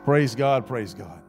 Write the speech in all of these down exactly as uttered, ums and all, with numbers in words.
Praise God, praise God.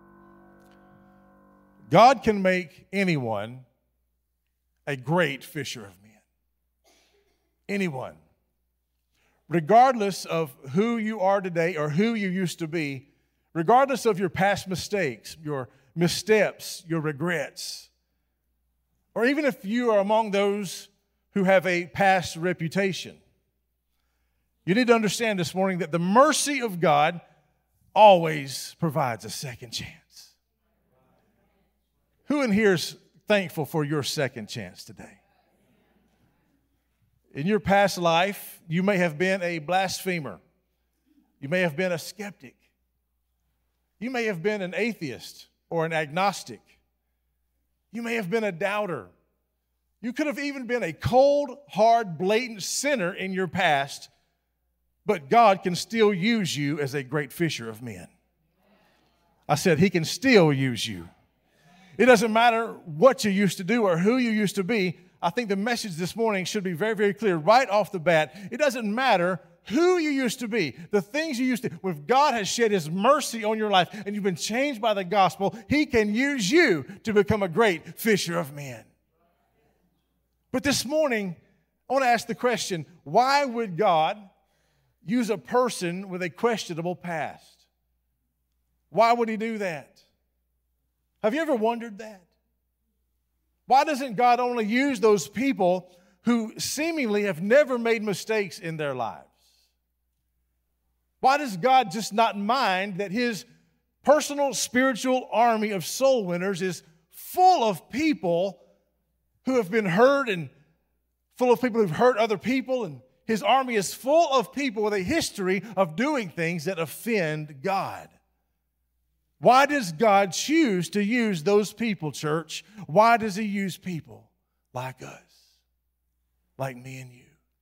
God can make anyone a great fisher of men. Anyone. Regardless of who you are today or who you used to be, regardless of your past mistakes, your missteps, your regrets, or even if you are among those who have a past reputation, you need to understand this morning that the mercy of God always provides a second chance. Who in here is thankful for your second chance today? In your past life, you may have been a blasphemer. You may have been a skeptic. You may have been an atheist or an agnostic. You may have been a doubter. You could have even been a cold, hard, blatant sinner in your past, but God can still use you as a great fisher of men. I said He can still use you. It doesn't matter what you used to do or who you used to be. I think the message this morning should be very, very clear right off the bat. It doesn't matter who you used to be, the things you used to. If God has shed His mercy on your life and you've been changed by the gospel, He can use you to become a great fisher of men. But this morning, I want to ask the question, why would God use a person with a questionable past? Why would He do that? Have you ever wondered that? Why doesn't God only use those people who seemingly have never made mistakes in their lives? Why does God just not mind that His personal spiritual army of soul winners is full of people who have been hurt and full of people who've hurt other people, and His army is full of people with a history of doing things that offend God? Why does God choose to use those people, church? Why does He use people like us, like me and you?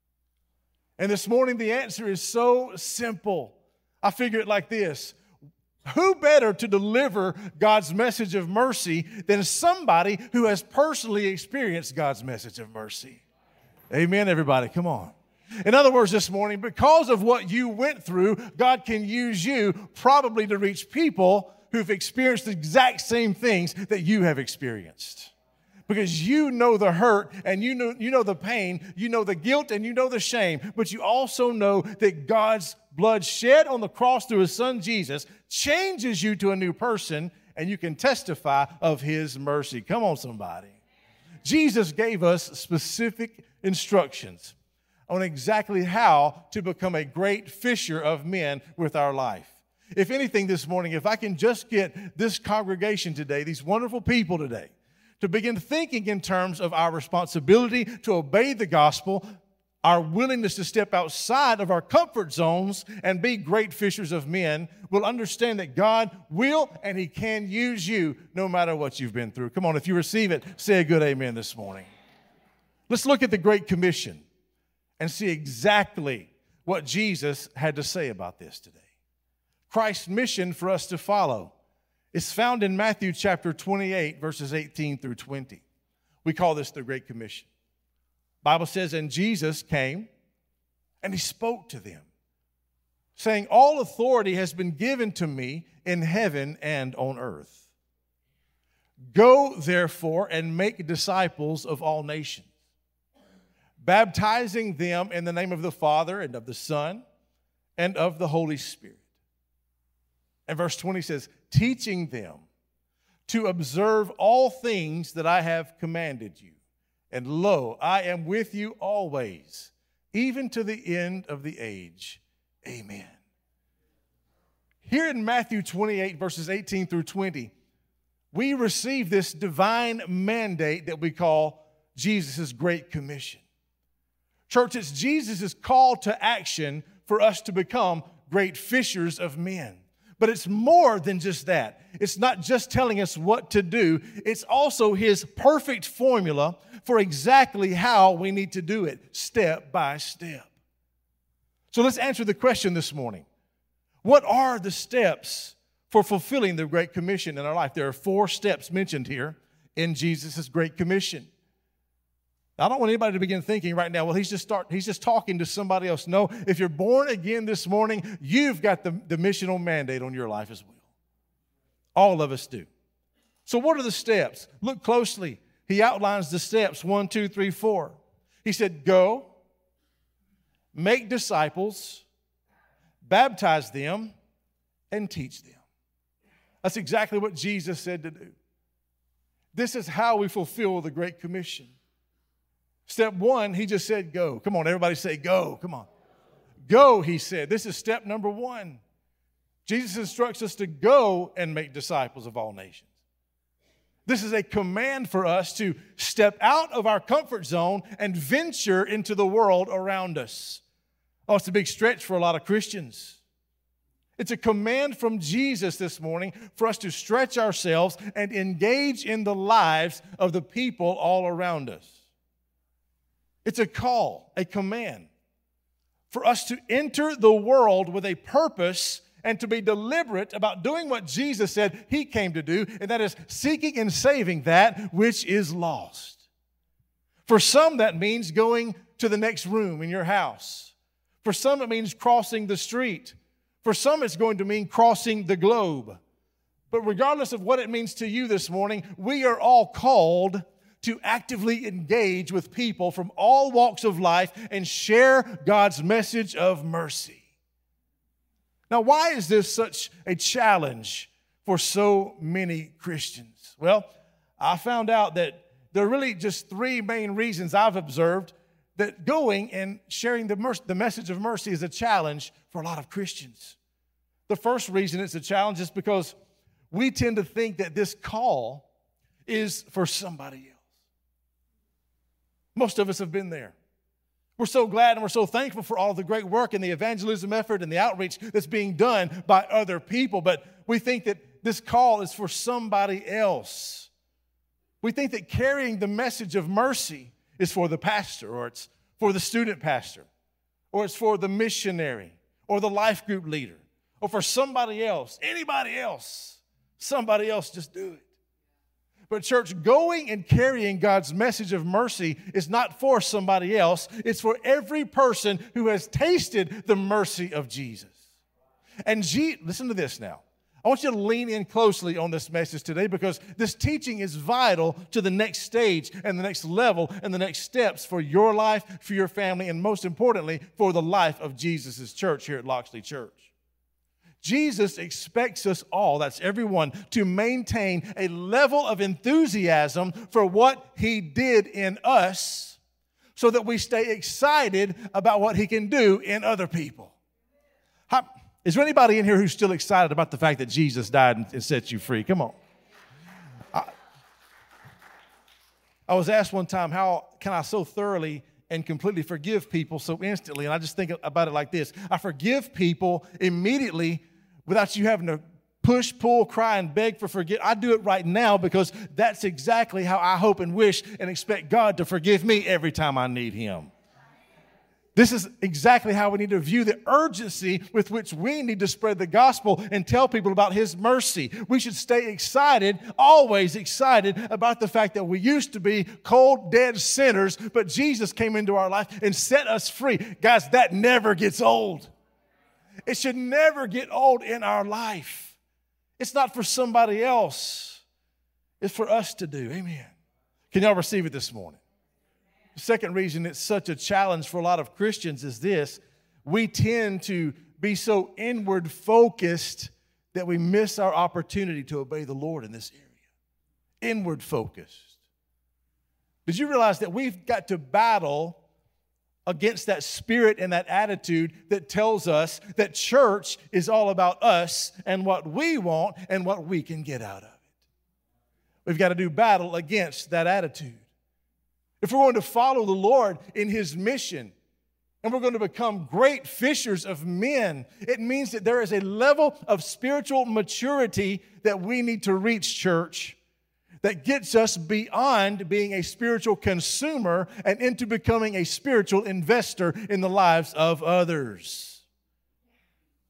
And this morning, the answer is so simple. I figure it like this. Who better to deliver God's message of mercy than somebody who has personally experienced God's message of mercy? Amen, everybody. Come on. In other words, this morning, because of what you went through, God can use you probably to reach people who've experienced the exact same things that you have experienced. Because you know the hurt and you know, you know the pain, you know the guilt and you know the shame, but you also know that God's blood shed on the cross through His Son Jesus changes you to a new person, and you can testify of His mercy. Come on, somebody. Jesus gave us specific instructions on exactly how to become a great fisher of men with our life. If anything this morning, if I can just get this congregation today, these wonderful people today, to begin thinking in terms of our responsibility to obey the gospel, our willingness to step outside of our comfort zones and be great fishers of men, we'll understand that God will and He can use you no matter what you've been through. Come on, if you receive it, say a good amen this morning. Let's look at the Great Commission and see exactly what Jesus had to say about this today. Christ's mission for us to follow is found in Matthew chapter twenty-eight, verses eighteen through twenty. We call this the Great Commission. The Bible says, and Jesus came and He spoke to them, saying, all authority has been given to me in heaven and on earth. Go, therefore, and make disciples of all nations, baptizing them in the name of the Father and of the Son and of the Holy Spirit. And verse twenty says, teaching them to observe all things that I have commanded you. And lo, I am with you always, even to the end of the age. Amen. Here in Matthew twenty-eight, verses eighteen through twenty, we receive this divine mandate that we call Jesus' Great Commission. Church, it's Jesus' call to action for us to become great fishers of men. But it's more than just that. It's not just telling us what to do. It's also His perfect formula for exactly how we need to do it, step by step. So let's answer the question this morning. What are the steps for fulfilling the Great Commission in our life? There are four steps mentioned here in Jesus' Great Commission. I don't want anybody to begin thinking right now, well, he's just start, he's just talking to somebody else. No, if you're born again this morning, you've got the, the missional mandate on your life as well. All of us do. So what are the steps? Look closely. He outlines the steps, one, two, three, four. He said, go, make disciples, baptize them, and teach them. That's exactly what Jesus said to do. This is how we fulfill the Great Commission. Step one, he just said go. Come on, everybody say go. Come on. Go, he said. This is step number one. Jesus instructs us to go and make disciples of all nations. This is a command for us to step out of our comfort zone and venture into the world around us. Oh, it's a big stretch for a lot of Christians. It's a command from Jesus this morning for us to stretch ourselves and engage in the lives of the people all around us. It's a call, a command for us to enter the world with a purpose and to be deliberate about doing what Jesus said he came to do, and that is seeking and saving that which is lost. For some, that means going to the next room in your house. For some, it means crossing the street. For some, it's going to mean crossing the globe. But regardless of what it means to you this morning, we are all called to actively engage with people from all walks of life and share God's message of mercy. Now, why is this such a challenge for so many Christians? Well, I found out that there are really just three main reasons I've observed that going and sharing the, mercy, the message of mercy is a challenge for a lot of Christians. The first reason it's a challenge is because we tend to think that this call is for somebody else. Most of us have been there. We're so glad and we're so thankful for all the great work and the evangelism effort and the outreach that's being done by other people, but we think that this call is for somebody else. We think that carrying the message of mercy is for the pastor, or it's for the student pastor, or it's for the missionary, or the life group leader, or for somebody else, anybody else. Somebody else, just do it. But church, going and carrying God's message of mercy is not for somebody else. It's for every person who has tasted the mercy of Jesus. And G- listen to this now. I want you to lean in closely on this message today because this teaching is vital to the next stage and the next level and the next steps for your life, for your family, and most importantly, for the life of Jesus' church here at Loxley Church. Jesus expects us all, that's everyone, to maintain a level of enthusiasm for what he did in us so that we stay excited about what he can do in other people. How, is there anybody in here who's still excited about the fact that Jesus died and, and set you free? Come on. I, I was asked one time, how can I so thoroughly and completely forgive people so instantly? And I just think about it like this. I forgive people immediately without you having to push, pull, cry, and beg for forgiveness. I do it right now because that's exactly how I hope and wish and expect God to forgive me every time I need him. This is exactly how we need to view the urgency with which we need to spread the gospel and tell people about his mercy. We should stay excited, always excited about the fact that we used to be cold, dead sinners, but Jesus came into our life and set us free. Guys, that never gets old. It should never get old in our life. It's not for somebody else. It's for us to do. Amen. Can y'all receive it this morning? The second reason it's such a challenge for a lot of Christians is this. We tend to be so inward focused that we miss our opportunity to obey the Lord in this area. Inward focused. Did you realize that we've got to battle against that spirit and that attitude that tells us that church is all about us and what we want and what we can get out of it? We've got to do battle against that attitude. If we're going to follow the Lord in his mission and we're going to become great fishers of men, it means that there is a level of spiritual maturity that we need to reach, church, that gets us beyond being a spiritual consumer and into becoming a spiritual investor in the lives of others.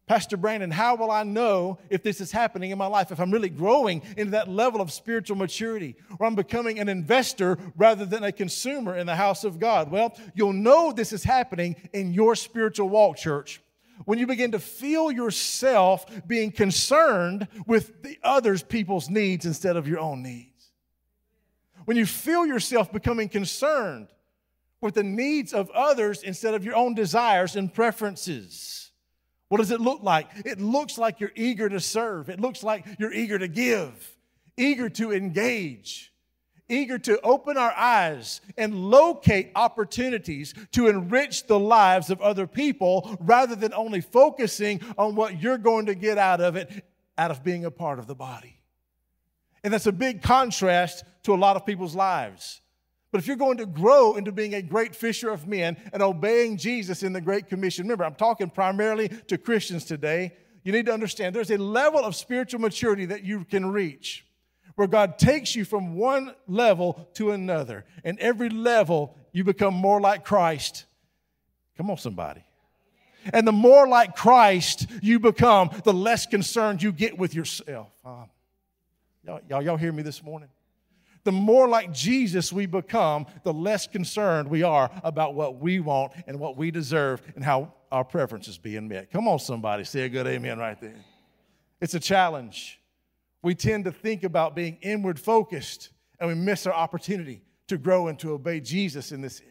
Pastor Brandon, how will I know if this is happening in my life, if I'm really growing into that level of spiritual maturity, or I'm becoming an investor rather than a consumer in the house of God? Well, you'll know this is happening in your spiritual walk, church, when you begin to feel yourself being concerned with the others people's needs instead of your own needs. When you feel yourself becoming concerned with the needs of others instead of your own desires and preferences. What does it look like? It looks like you're eager to serve. It looks like you're eager to give, eager to engage, eager to open our eyes and locate opportunities to enrich the lives of other people rather than only focusing on what you're going to get out of it, out of being a part of the body. And that's a big contrast to a lot of people's lives. But if you're going to grow into being a great fisher of men and obeying Jesus in the Great Commission, remember, I'm talking primarily to Christians today, you need to understand there's a level of spiritual maturity that you can reach where God takes you from one level to another. And every level, you become more like Christ. Come on, somebody. And the more like Christ you become, the less concerned you get with yourself. Um, y'all, y'all, y'all hear me this morning? The more like Jesus we become, the less concerned we are about what we want and what we deserve and how our preferences being met. Come on, somebody. Say a good amen right there. It's a challenge. We tend to think about being inward focused, and we miss our opportunity to grow and to obey Jesus in this area.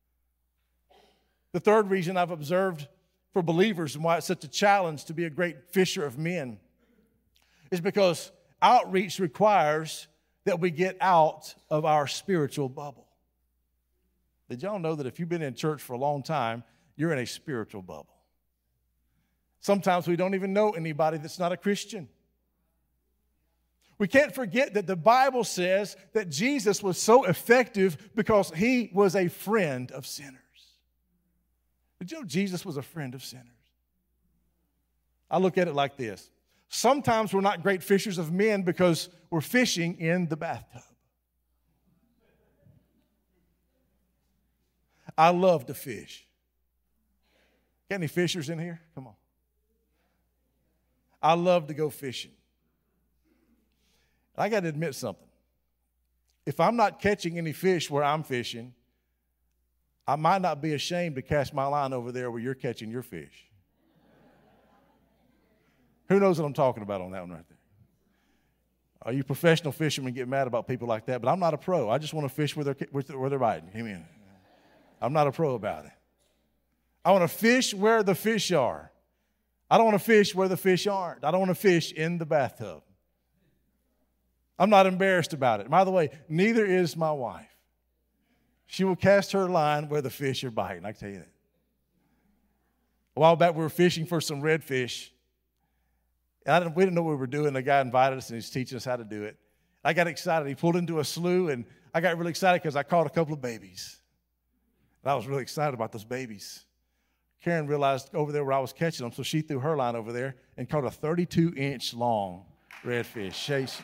The third reason I've observed for believers and why it's such a challenge to be a great fisher of men is because outreach requires that we get out of our spiritual bubble. Did y'all know that if you've been in church for a long time, you're in a spiritual bubble? Sometimes we don't even know anybody that's not a Christian. We can't forget that the Bible says that Jesus was so effective because he was a friend of sinners. Did you know Jesus was a friend of sinners? I look at it like this. Sometimes we're not great fishers of men because we're fishing in the bathtub. I love to fish. Got any fishers in here? Come on. I love to go fishing. I got to admit something. If I'm not catching any fish where I'm fishing, I might not be ashamed to cast my line over there where you're catching your fish. Who knows what I'm talking about on that one right there? All you professional fishermen get mad about people like that, but I'm not a pro. I just want to fish where they're, where they're biting. Amen. I'm not a pro about it. I want to fish where the fish are. I don't want to fish where the fish aren't. I don't want to fish in the bathtub. I'm not embarrassed about it. By the way, neither is my wife. She will cast her line where the fish are biting. I can tell you that. A while back, we were fishing for some redfish. And I didn't, we didn't know what we were doing. The guy invited us, and he's teaching us how to do it. I got excited. He pulled into a slough, and I got really excited because I caught a couple of babies. And I was really excited about those babies. Karen realized over there where I was catching them, so she threw her line over there and caught a thirty-two inch long redfish. She,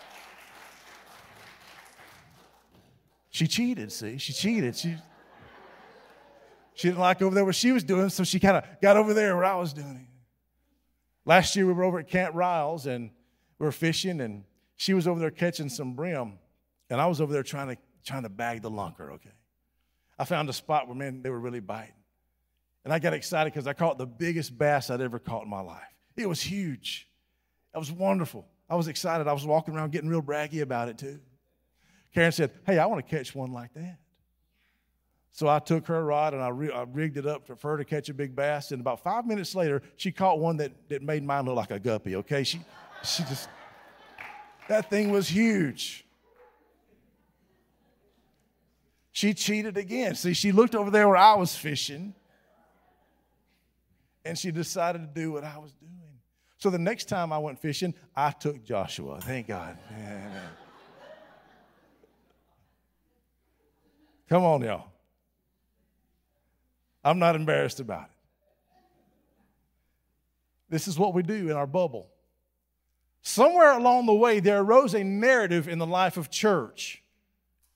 she cheated, see? She cheated. She, she didn't like over there what she was doing, so she kind of got over there where I was doing it. Last year we were over at Camp Riles, and we were fishing, and she was over there catching some brim, and I was over there trying to trying to bag the lunker, okay? I found a spot where, man, they were really biting. And I got excited because I caught the biggest bass I'd ever caught in my life. It was huge. It was wonderful. I was excited. I was walking around getting real braggy about it too. Karen said, hey, I want to catch one like that. So I took her rod and I, re- I rigged it up for her to catch a big bass. And about five minutes later, she caught one that, that made mine look like a guppy, okay? She, she just, that thing was huge. She cheated again. See, she looked over there where I was fishing, and she decided to do what I was doing. So the next time I went fishing, I took Joshua. Thank God. Man. Come on, y'all. I'm not embarrassed about it. This is what we do in our bubble. Somewhere along the way, there arose a narrative in the life of church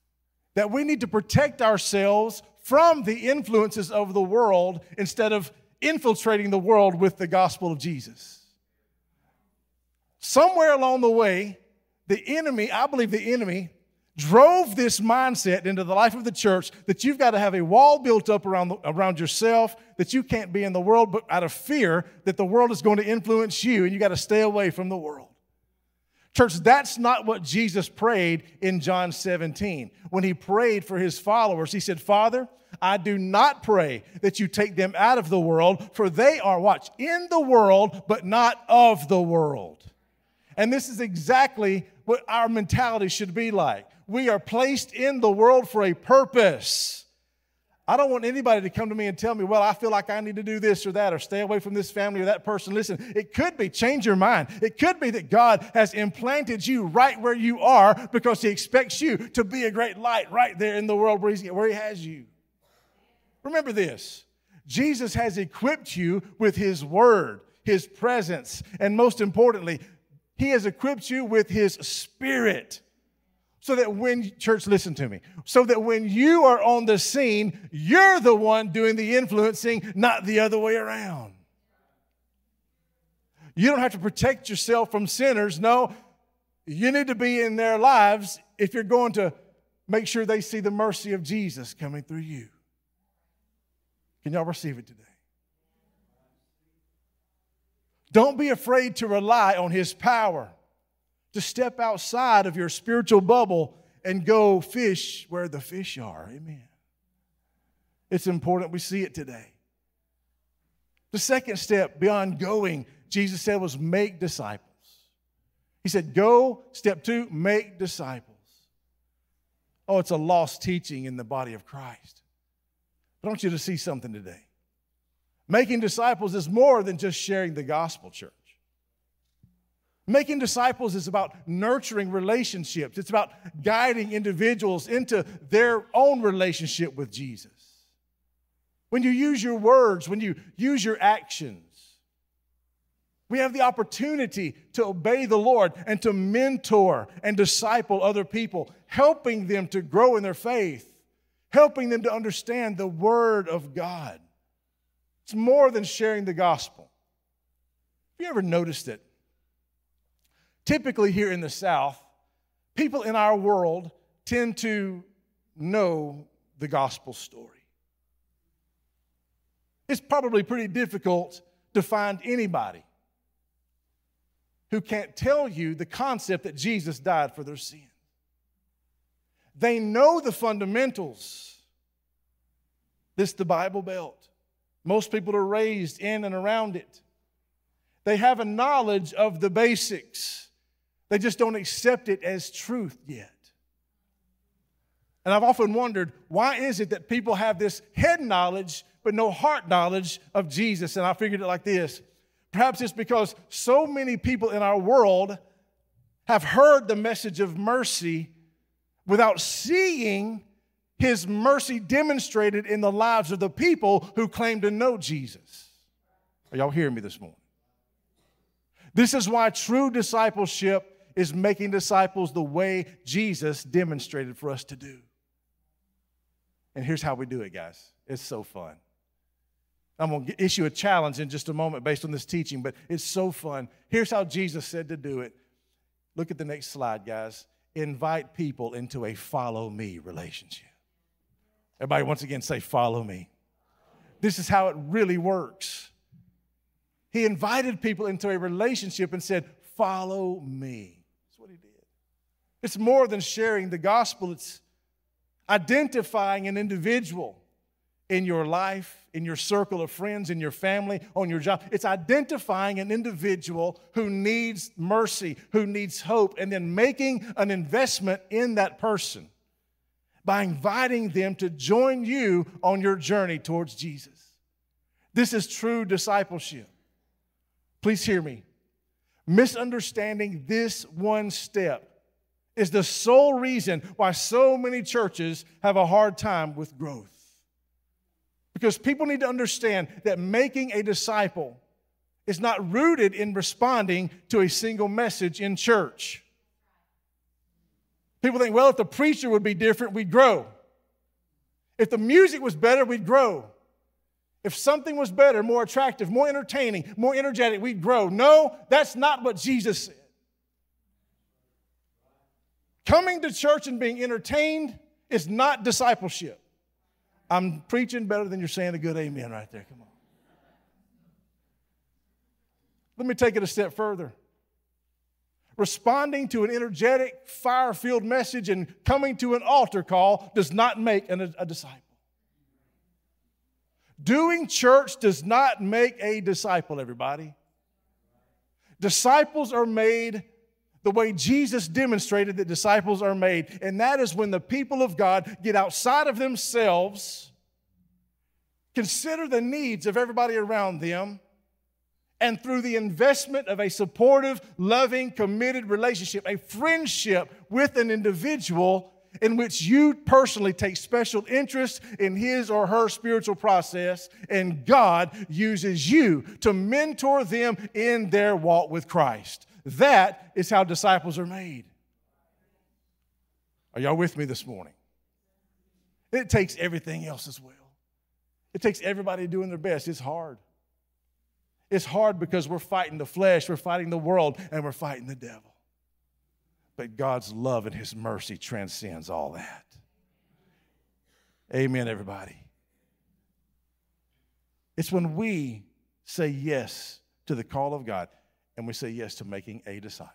that we need to protect ourselves from the influences of the world instead of infiltrating the world with the gospel of Jesus. Somewhere along the way, the enemy, I believe the enemy, drove this mindset into the life of the church that you've got to have a wall built up around, the, around yourself, that you can't be in the world, but out of fear that the world is going to influence you, and you got to stay away from the world. Church, that's not what Jesus prayed in John seventeen. When he prayed for his followers, he said, Father, I do not pray that you take them out of the world, for they are, watch, in the world, but not of the world. And this is exactly what our mentality should be like. We are placed in the world for a purpose. I don't want anybody to come to me and tell me, well, I feel like I need to do this or that or stay away from this family or that person. Listen, it could be, change your mind. It could be that God has implanted you right where you are because he expects you to be a great light right there in the world where, he's, where he has you. Remember this, Jesus has equipped you with his word, his presence, and most importantly, he has equipped you with his spirit. So that when, church, listen to me, so that when you are on the scene, you're the one doing the influencing, not the other way around. You don't have to protect yourself from sinners. No, you need to be in their lives if you're going to make sure they see the mercy of Jesus coming through you. Can y'all receive it today? Don't be afraid to rely on his power, to step outside of your spiritual bubble and go fish where the fish are. Amen. It's important we see it today. The second step beyond going, Jesus said, was make disciples. He said, go. Step two, make disciples. Oh, it's a lost teaching in the body of Christ. But I want you to see something today. Making disciples is more than just sharing the gospel, church. Making disciples is about nurturing relationships. It's about guiding individuals into their own relationship with Jesus. When you use your words, when you use your actions, we have the opportunity to obey the Lord and to mentor and disciple other people, helping them to grow in their faith, helping them to understand the Word of God. It's more than sharing the gospel. Have you ever noticed it? Typically here in the South, people in our world tend to know the gospel story. It's probably pretty difficult to find anybody who can't tell you the concept that Jesus died for their sins. They know the fundamentals. This is the Bible Belt. Most people are raised in and around it. They have a knowledge of the basics. They just don't accept it as truth yet. And I've often wondered, why is it that people have this head knowledge but no heart knowledge of Jesus? And I figured it like this. Perhaps it's because so many people in our world have heard the message of mercy without seeing his mercy demonstrated in the lives of the people who claim to know Jesus. Are y'all hearing me this morning? This is why true discipleship is making disciples the way Jesus demonstrated for us to do. And here's how we do it, guys. It's so fun. I'm going to issue a challenge in just a moment based on this teaching, but it's so fun. Here's how Jesus said to do it. Look at the next slide, guys. Invite people into a follow me relationship. Everybody, once again, say, follow me. This is how it really works. He invited people into a relationship and said, follow me. That's what he did. It's more than sharing the gospel. It's identifying an individual in your life, in your circle of friends, in your family, on your job. It's identifying an individual who needs mercy, who needs hope, and then making an investment in that person by inviting them to join you on your journey towards Jesus. This is true discipleship. Please hear me. Misunderstanding this one step is the sole reason why so many churches have a hard time with growth. Because people need to understand that making a disciple is not rooted in responding to a single message in church. People think, well, if the preacher would be different, we'd grow. If the music was better, we'd grow. If something was better, more attractive, more entertaining, more energetic, we'd grow. No, that's not what Jesus said. Coming to church and being entertained is not discipleship. I'm preaching better than you're saying a good amen right there. Come on. Let me take it a step further. Responding to an energetic, fire-filled message and coming to an altar call does not make an, a disciple. Doing church does not make a disciple, everybody. Disciples are made the way Jesus demonstrated that disciples are made, and that is when the people of God get outside of themselves, consider the needs of everybody around them, and through the investment of a supportive, loving, committed relationship, a friendship with an individual in which you personally take special interest in his or her spiritual process, and God uses you to mentor them in their walk with Christ. That is how disciples are made. Are y'all with me this morning? It takes everything else as well. It takes everybody doing their best. It's hard. It's hard because we're fighting the flesh, we're fighting the world, and we're fighting the devil. But God's love and His mercy transcends all that. Amen, everybody. It's when we say yes to the call of God and we say yes to making a disciple.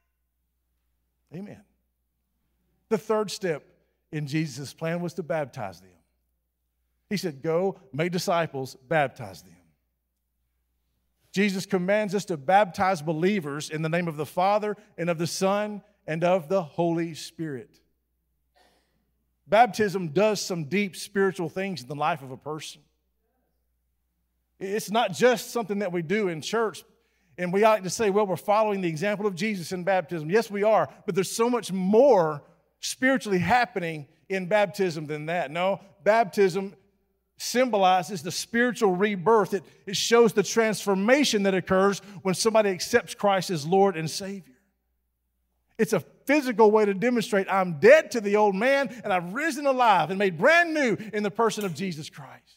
Amen. The third step in Jesus' plan was to baptize them. He said, go, make disciples, baptize them. Jesus commands us to baptize believers in the name of the Father and of the Son and of the Holy Spirit. Baptism does some deep spiritual things in the life of a person. It's not just something that we do in church, and we like to say, well, we're following the example of Jesus in baptism. Yes, we are, but there's so much more spiritually happening in baptism than that. No, baptism symbolizes the spiritual rebirth. It, it shows the transformation that occurs when somebody accepts Christ as Lord and Savior. It's a physical way to demonstrate I'm dead to the old man and I've risen alive and made brand new in the person of Jesus Christ.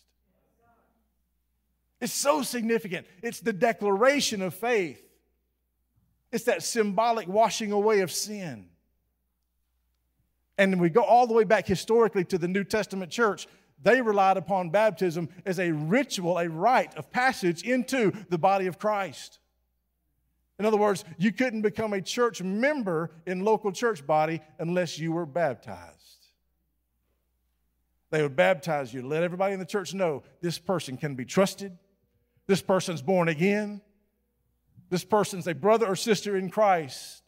It's so significant. It's the declaration of faith. It's that symbolic washing away of sin. And we go all the way back historically to the New Testament church. They relied upon baptism as a ritual, a rite of passage into the body of Christ. In other words, you couldn't become a church member in local church body unless you were baptized. They would baptize you, let everybody in the church know this person can be trusted, this person's born again, this person's a brother or sister in Christ.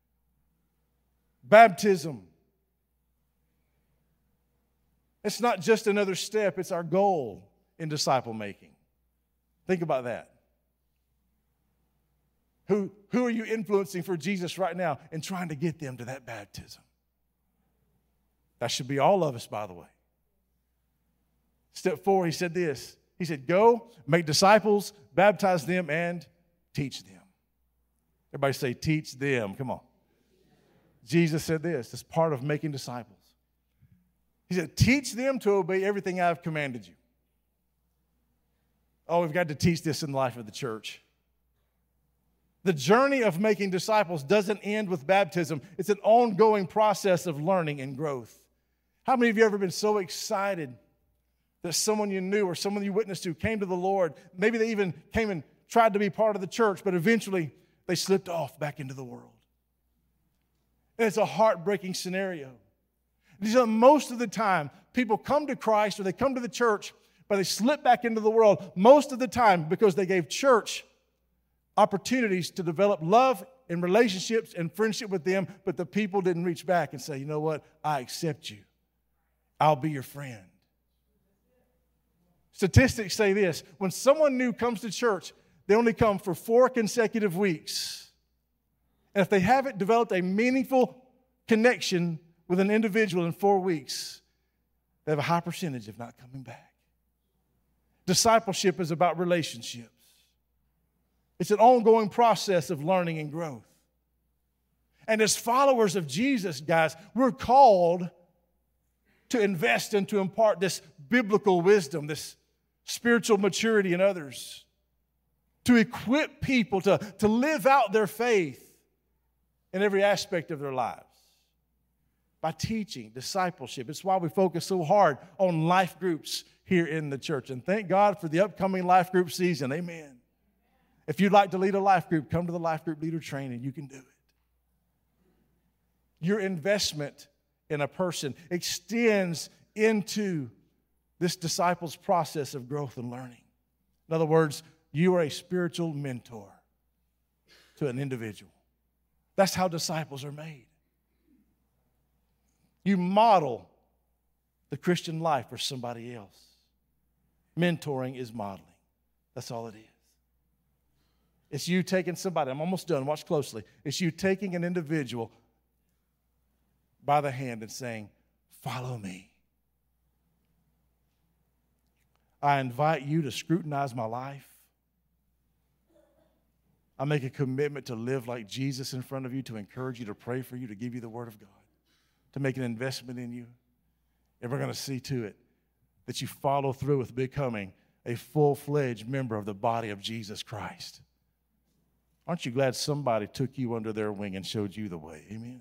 Baptism. It's not just another step, it's our goal in disciple making. Think about that. Who, who are you influencing for Jesus right now and trying to get them to that baptism? That should be all of us, by the way. Step four, he said this. He said, go, make disciples, baptize them, and teach them. Everybody say, teach them. Come on. Jesus said this. It's part of making disciples. He said, teach them to obey everything I've commanded you. Oh, we've got to teach this in the life of the church. The journey of making disciples doesn't end with baptism. It's an ongoing process of learning and growth. How many of you ever been so excited that someone you knew or someone you witnessed to came to the Lord? Maybe they even came and tried to be part of the church, but eventually they slipped off back into the world. And it's a heartbreaking scenario. Most of the time, people come to Christ or they come to the church, but they slip back into the world most of the time because they gave church opportunities to develop love and relationships and friendship with them, but the people didn't reach back and say, you know what, I accept you. I'll be your friend. Statistics say this, when someone new comes to church, they only come for four consecutive weeks. And if they haven't developed a meaningful connection with an individual in four weeks, they have a high percentage of not coming back. Discipleship is about relationships. It's an ongoing process of learning and growth. And as followers of Jesus, guys, we're called to invest and to impart this biblical wisdom, this spiritual maturity in others, to equip people to, to live out their faith in every aspect of their lives. By teaching, discipleship. It's why we focus so hard on life groups here in the church. And thank God for the upcoming life group season. Amen. If you'd like to lead a life group, come to the life group leader training. You can do it. Your investment in a person extends into this disciples' process of growth and learning. In other words, you are a spiritual mentor to an individual. That's how disciples are made. You model the Christian life for somebody else. Mentoring is modeling. That's all it is. It's you taking somebody, I'm almost done, watch closely. It's you taking an individual by the hand and saying, follow me. I invite you to scrutinize my life. I make a commitment to live like Jesus in front of you, to encourage you, to pray for you, to give you the Word of God, to make an investment in you. And we're going to see to it that you follow through with becoming a full-fledged member of the body of Jesus Christ. Aren't you glad somebody took you under their wing and showed you the way? Amen.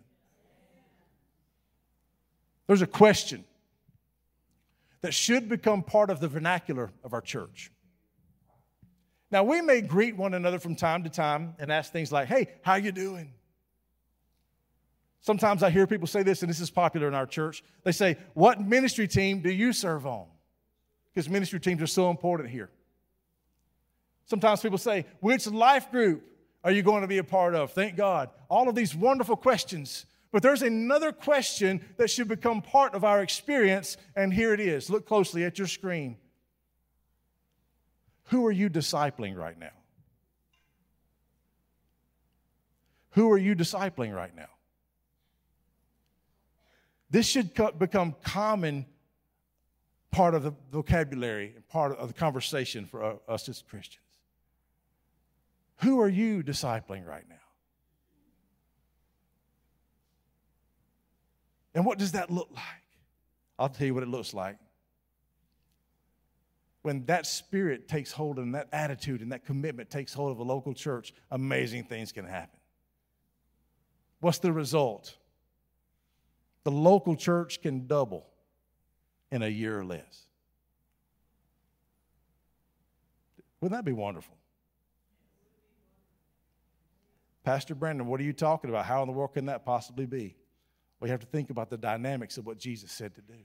There's a question that should become part of the vernacular of our church. Now, we may greet one another from time to time and ask things like, hey, how you doing? Sometimes I hear people say this, and this is popular in our church. They say, what ministry team do you serve on? Because ministry teams are so important here. Sometimes people say, which life group are you going to be a part of? Thank God. All of these wonderful questions. But there's another question that should become part of our experience, and here it is. Look closely at your screen. Who are you discipling right now? Who are you discipling right now? This should co- become common part of the vocabulary and part of the conversation for uh, us as Christians. Who are you discipling right now? And what does that look like? I'll tell you what it looks like. When that spirit takes hold and that attitude and that commitment takes hold of a local church, amazing things can happen. What's the result? The local church can double in a year or less. Wouldn't that be wonderful? Pastor Brandon, what are you talking about? How in the world can that possibly be? We have to think about the dynamics of what Jesus said to do.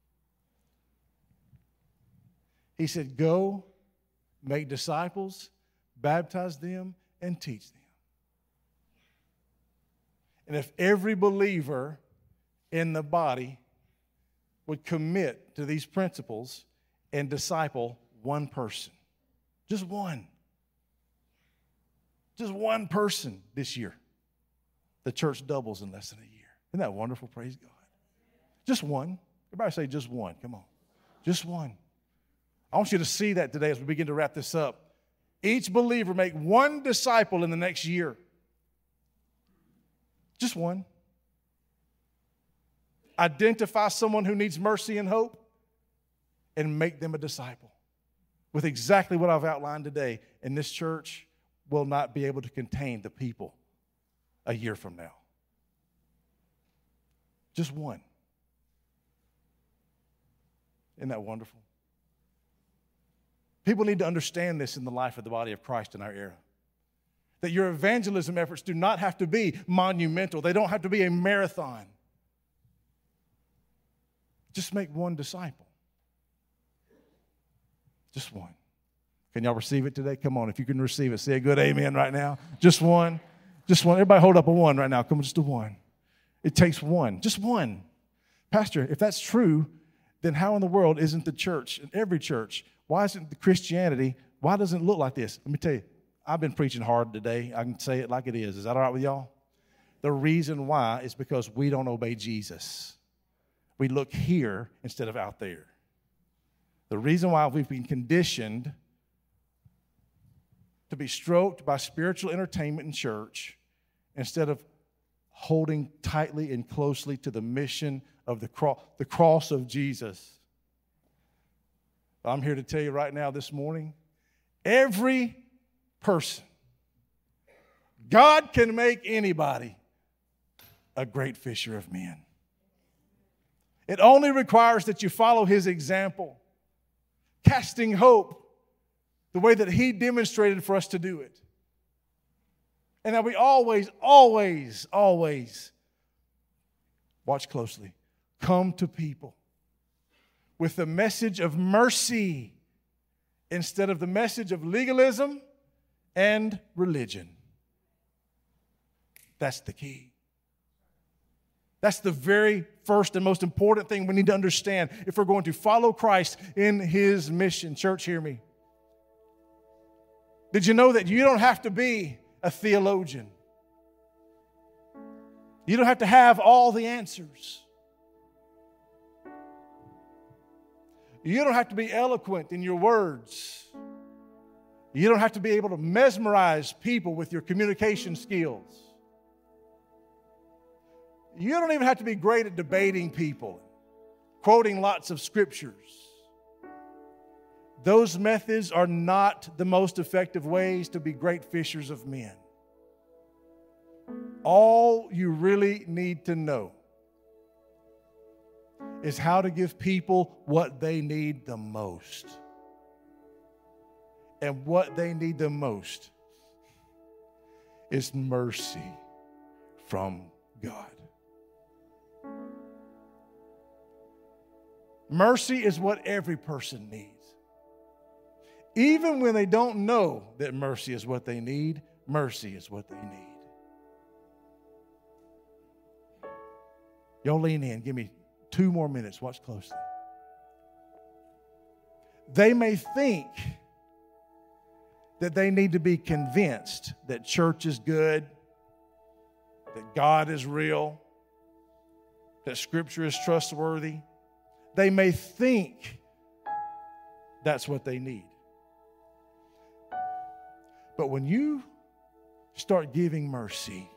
He said, go, make disciples, baptize them, and teach them. And if every believer in the body would commit to these principles and disciple one person, just one, just one person this year, the church doubles in less than a year. Isn't that wonderful? Praise God. Just one. Everybody say just one. Come on. Just one. I want you to see that today as we begin to wrap this up. Each believer make one disciple in the next year. Just one. Identify someone who needs mercy and hope and make them a disciple with exactly what I've outlined today. And this church will not be able to contain the people a year from now. Just one. Isn't that wonderful? People need to understand this in the life of the body of Christ in our era. That your evangelism efforts do not have to be monumental. They don't have to be a marathon. Just make one disciple. Just one. Can y'all receive it today? Come on, if you can receive it, say a good amen right now. Just one. Just one. Everybody hold up a one right now. Come on, just a one. It takes one. Just one. Pastor, if that's true, then how in the world isn't the church, in every church, why isn't the Christianity, why doesn't it look like this? Let me tell you, I've been preaching hard today. I can say it like it is. Is that all right with y'all? The reason why is because we don't obey Jesus. We look here instead of out there. The reason why we've been conditioned to be stroked by spiritual entertainment in church instead of holding tightly and closely to the mission of the cross, the cross of Jesus. But I'm here to tell you right now this morning, every person, God can make anybody a great fisher of men. It only requires that you follow his example, casting hope the way that he demonstrated for us to do it. And that we always, always, always, watch closely, come to people with the message of mercy instead of the message of legalism and religion. That's the key. That's the very first and most important thing we need to understand if we're going to follow Christ in his mission. Church, hear me. Did you know that you don't have to be a theologian? You don't have to have all the answers. You don't have to be eloquent in your words. You don't have to be able to mesmerize people with your communication skills. You don't even have to be great at debating people, quoting lots of scriptures. Those methods are not the most effective ways to be great fishers of men. All you really need to know is how to give people what they need the most. And what they need the most is mercy from God. Mercy is what every person needs. Even when they don't know that mercy is what they need, mercy is what they need. Y'all lean in. Give me two more minutes. Watch closely. They may think that they need to be convinced that church is good, that God is real, that Scripture is trustworthy. They may think that's what they need. But when you start giving mercy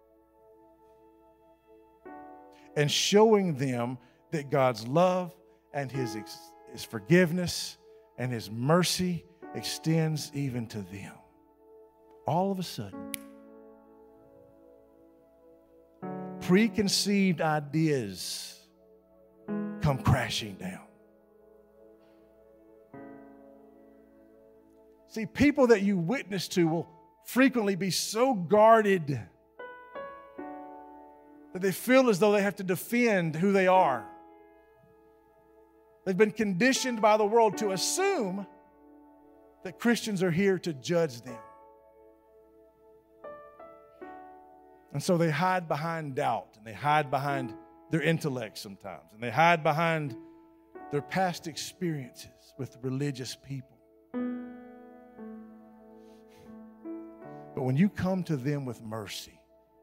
and showing them that God's love and His, His forgiveness and His mercy extends even to them, all of a sudden, preconceived ideas come crashing down. See, people that you witness to will frequently be so guarded that they feel as though they have to defend who they are. They've been conditioned by the world to assume that Christians are here to judge them. And so they hide behind doubt, and they hide behind their intellect sometimes, and they hide behind their past experiences with religious people. But when you come to them with mercy,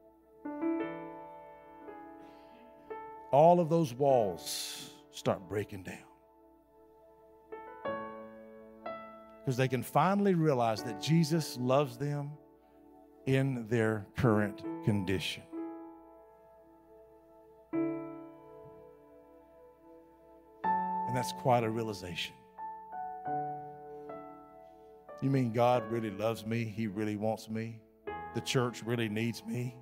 all of those walls start breaking down. Because they can finally realize that Jesus loves them in their current condition. And that's quite a realization. You mean God really loves me? He really wants me? The church really needs me?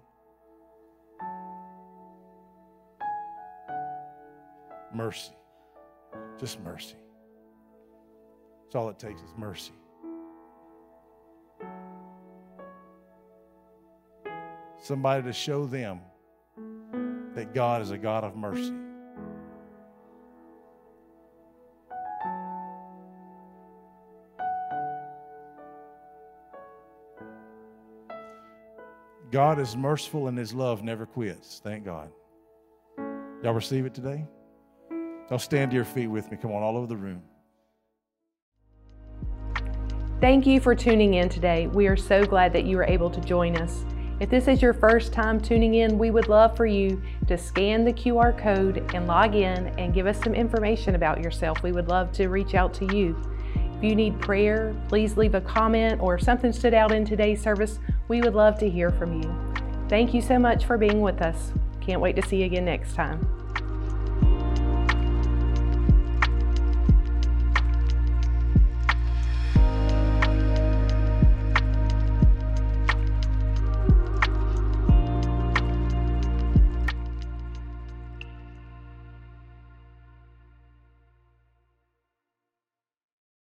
Mercy. Just mercy. That's all it takes is mercy. Somebody to show them that God is a God of mercy. God is merciful and His love never quits. Thank God. Y'all receive it today? Y'all stand to your feet with me. Come on, all over the room. Thank you for tuning in today. We are so glad that you were able to join us. If this is your first time tuning in, we would love for you to scan the Q R code and log in and give us some information about yourself. We would love to reach out to you. If you need prayer, please leave a comment, or if something stood out in today's service, we would love to hear from you. Thank you so much for being with us. Can't wait to see you again next time.